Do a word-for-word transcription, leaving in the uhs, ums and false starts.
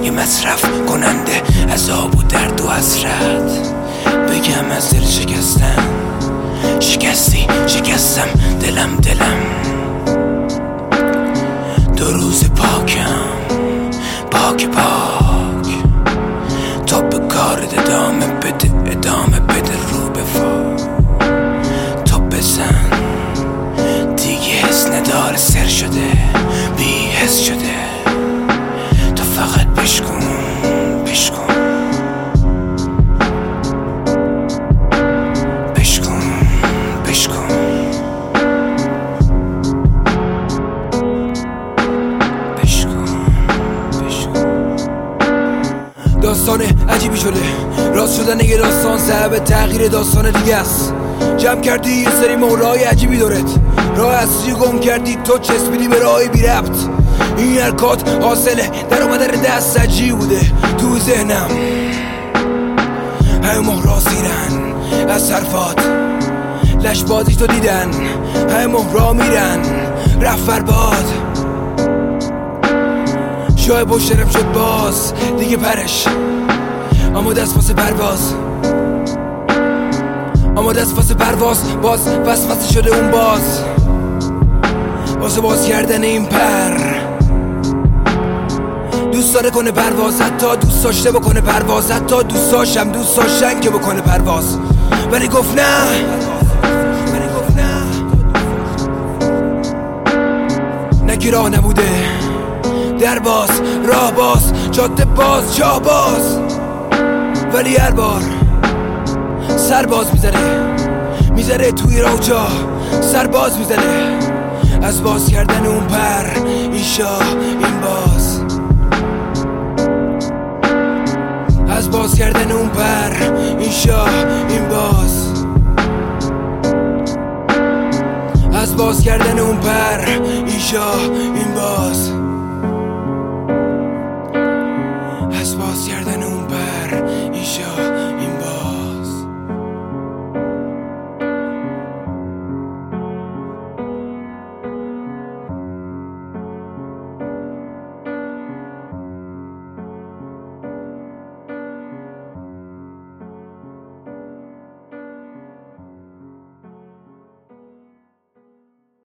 یه مصرف کننده عذاب و درد و حسرت. بگم از دل شکستم، شکستی شکستم دلم دلم. دو روز پاکم پاک پاک، تو به کارت ادامه بده ادامه بده رو به فا. تو بزن دیگه حس نداره، سر شده بی حس شده. تو فقط بشکن بشکن بشکن بشکن بشکن بشکن. داستان عجیبی شده، راست شدن یه داستان سبب تغییر داستان دیگه است. جمع کردی یه سری مولای عجیبی دارد، راه اصلی گم کردی تو چسبیدی به راهی بی ربط. این حرکات حاصله در اومدن دست عجیب بوده تو ذهنم. همه مهرا سیرن از حرفات، لش بازی تو دیدن، همه مهرا میرن رفت برباد. شای پشترم شد باز دیگه پرش، اما دست واسه پرواز، اما دست واسه پرواز. باز وسوسه شده اون باز واسه باز کردن این پر. دوست داره کنه پرواز، حتی دوست داشته بکنه پرواز، حتی دوست داشتم دوست داشتن که بکنه پرواز، ولی گفت نه ولی گفت نه. نکی راه نبوده در باز، راه باز، جاده باز، جا باز، ولی هر بار سرباز میزنه میزنه توی راه جا سرباز میزنه. از باز کردن اون پر این شاه این باز، از باز کردن اون پر این شاه این باز، از باز کردن اون پر این شاه این باز، از باز کردن اون پر این شاه